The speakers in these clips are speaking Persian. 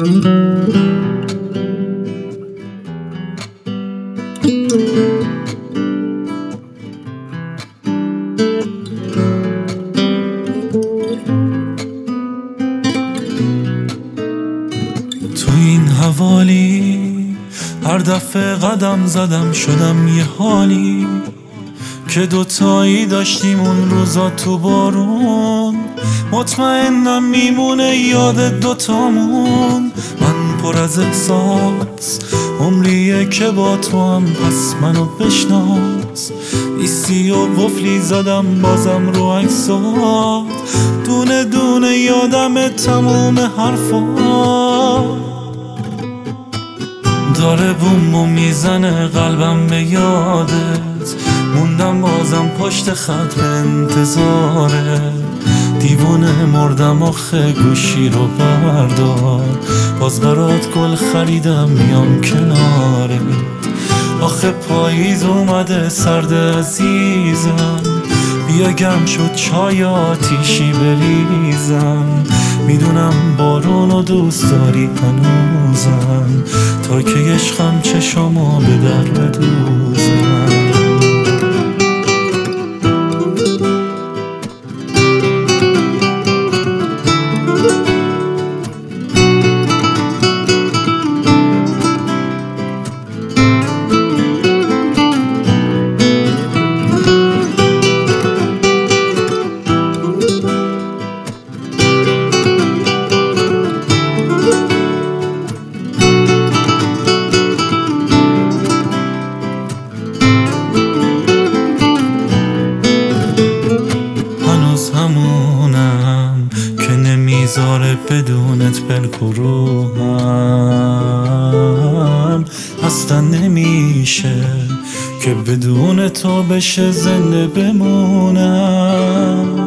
تو این حوالی هر دفعه قدم زدم شدم یه حالی که دوتایی داشتیم اون روزا تو بارون. مطمئنم میمونه یاد دوتامون. من پر از احساس عمریه که با تو هم، پس منو بشناس. ایستی و وفلی زدم بازم رو عکسات، دونه دونه یادم تموم حرفات. داره بومو میزنه قلبم به یادت، موندم بازم پشت خط به انتظاره. دیوونه مردم آخه گوشی رو بردار، باز برات گل خریدم میام کنارت. آخه پاییز اومده سرد عزیزم، بیا گرم شد چای آتیشی بریزم. میدونم بارونو دوست داری هنوزم، تا که عشقم چشامو به در بدوزم. همونم که نمیذاره بدونت بلکروهم، اصلا نمیشه که بدون تو بشه زنده بمونم.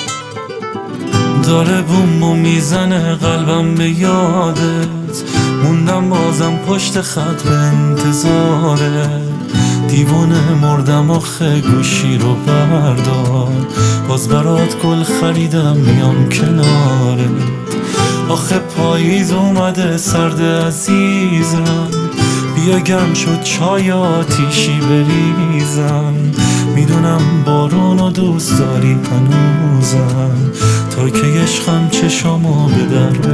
داره بومو میزنه قلبم به یادت، موندم بازم پشت خط به انتظاره. دیوونه مردم آخه گوشی رو بردار، باز برات گل خریدم میام کنارت. آخه پاییز اومده سرد عزیزم، بیا گرم شد چای آتیشی بریزم. میدونم بارونو دوست داری هنوزم، تا که عشقم چشامو به در